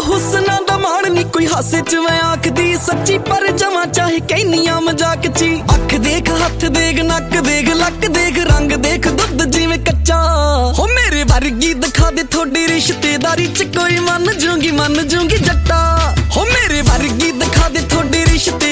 ਹੁਸਨਾ ਦਾ ਮਾਣ ਨੀ ਕੋਈ ਹਾਸੇ ਚ ਮੈਂ ਆਖਦੀ ਸੱਚੀ ਪਰ ਜਮਾਂ ਚਾਹੇ ਕਹਿਨੀਆਂ ਮਜ਼ਾਕ ਚ ਅੱਖ ਦੇਖ ਹੱਥ ਦੇਖ ਨੱਕ ਦੇਖ ਲੱਕ ਦੇਖ ਰੰਗ ਦੇਖ ਦੁੱਧ ਜਿਵੇਂ ਕੱਚਾ ਹੋ ਮੇਰੇ ਵਰਗੀ ਦਿਖਾ ਦੇ ਥੋੜੀ ਰਿਸ਼ਤੇਦਾਰੀ ਚ ਕੋਈ ਮੰਨ ਜੂਗੀ ਜੱਟਾ ਹੋ ਮੇਰੇ ਵਰਗੀ ਦਿਖਾ ਦੇ ਥੋੜੀ ਰਿਸ਼ਤੇ